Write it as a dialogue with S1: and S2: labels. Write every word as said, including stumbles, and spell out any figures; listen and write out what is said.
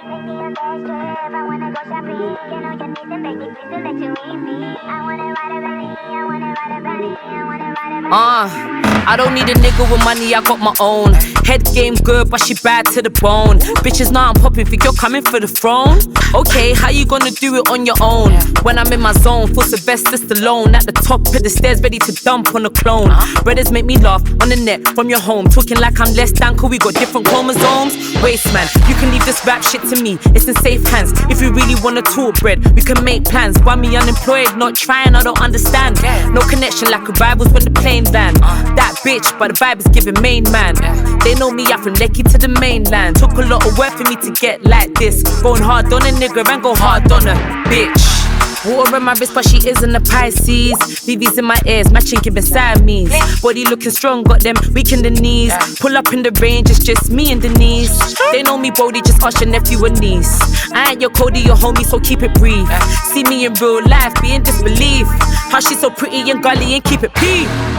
S1: Uh, I don't need a nigga with money, I got my own. Head game good, but she bad to the bone. Bitches now I'm popping, think you're coming for the throne? Okay, how you gonna do it on your own? When I'm in my zone, full Sylvester Stallone at the top of the stairs, ready to dump on a clone. Brothers make me laugh on the net from your home, talking like I'm less than, cause we got different chromosomes. Waste man, you can leave this rap shit to me, it's in safe hands. If you really wanna talk bread, we can make plans. Why me unemployed, not trying, I don't understand. No connection like arrivals when the plane land. That bitch, but the vibe is giving main man. They know me out from Lekki to the mainland. Took a lot of work for me to get like this. Going hard on a nigga and go hard on a bitch. Water on my wrist, but she isn't a Pisces. V V's in my ears, matching giving Siamese. Body looking strong, got them weak in the knees. Pull up in the range, it's just me and Denise. They know me, Brody, just ask your nephew and niece. I ain't your Cody, your homie, so keep it brief. See me in real life, be in disbelief. How she so pretty and gully and keep it peep.